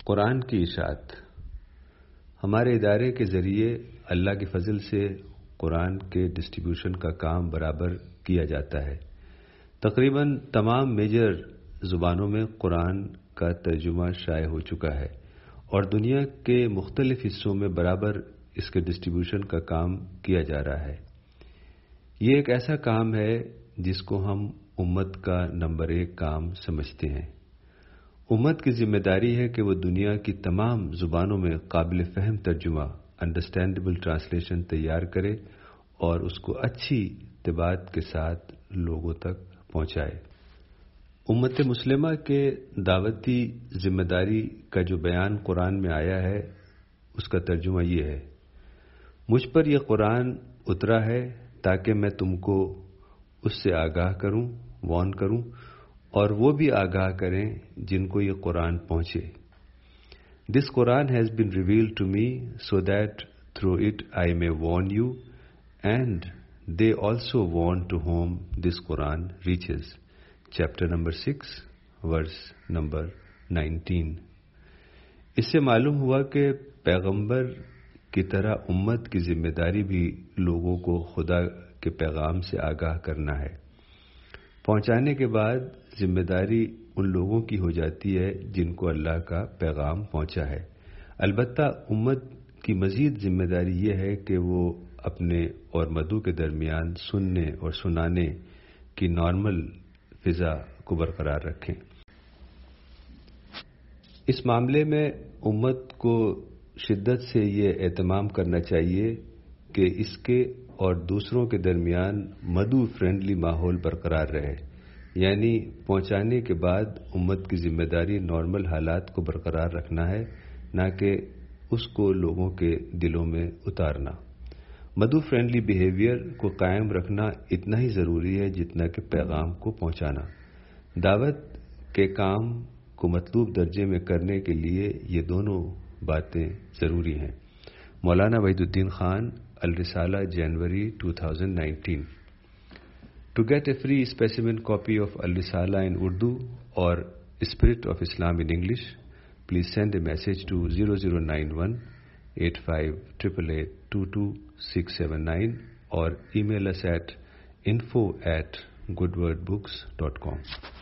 قرآن کی اشاعت ہمارے ادارے کے ذریعے اللہ کے فضل سے قرآن کے ڈسٹریبیوشن کا کام برابر کیا جاتا ہے۔ تقریباً تمام میجر زبانوں میں قرآن کا ترجمہ شائع ہو چکا ہے اور دنیا کے مختلف حصوں میں برابر اس کے ڈسٹریبیوشن کا کام کیا جا رہا ہے۔ یہ ایک ایسا کام ہے جس کو ہم امت کا نمبر 1 کام سمجھتے ہیں۔ امت کی ذمہ داری ہے کہ وہ دنیا کی تمام زبانوں میں قابل فہم ترجمہ انڈرسٹینڈیبل ٹرانسلیشن تیار کرے اور اس کو اچھی طباعت کے ساتھ لوگوں تک پہنچائے۔ امت مسلمہ کے دعوتی ذمہ داری کا جو بیان قرآن میں آیا ہے اس کا ترجمہ یہ ہے: مجھ پر یہ قرآن اترا ہے تاکہ میں تم کو اس سے آگاہ کروں، وارن کروں، اور وہ بھی آگاہ کریں جن کو یہ قرآن پہنچے۔ This Quran has been revealed to me so that through it I may warn you and they also warn to whom this Quran reaches. Chapter number 6, verse number 19. اس سے معلوم ہوا کہ پیغمبر کی طرح امت کی ذمہ داری بھی لوگوں کو خدا کے پیغام سے آگاہ کرنا ہے۔ پہنچانے کے بعد ذمہ داری ان لوگوں کی ہو جاتی ہے جن کو اللہ کا پیغام پہنچا ہے۔ البتہ امت کی مزید ذمہ داری یہ ہے کہ وہ اپنے اور مدعو کے درمیان سننے اور سنانے کی نارمل فضا کو برقرار رکھیں۔ اس معاملے میں امت کو شدت سے یہ اہتمام کرنا چاہیے کہ اس کے اور دوسروں کے درمیان مدعو فرینڈلی ماحول برقرار رہے، یعنی پہنچانے کے بعد امت کی ذمہ داری نارمل حالات کو برقرار رکھنا ہے، نہ کہ اس کو لوگوں کے دلوں میں اتارنا۔ مدعو فرینڈلی بیہیویئر کو قائم رکھنا اتنا ہی ضروری ہے جتنا کہ پیغام کو پہنچانا۔ دعوت کے کام کو مطلوب درجے میں کرنے کے لیے یہ دونوں باتیں ضروری ہیں۔ مولانا وحید الدین خان، الرسالہ، جنوری 2019۔ To get a free specimen copy of Al-Risala in Urdu or Spirit of Islam in English, please send a message to 0091 8588 22679 or email us at info@goodwordbooks.com.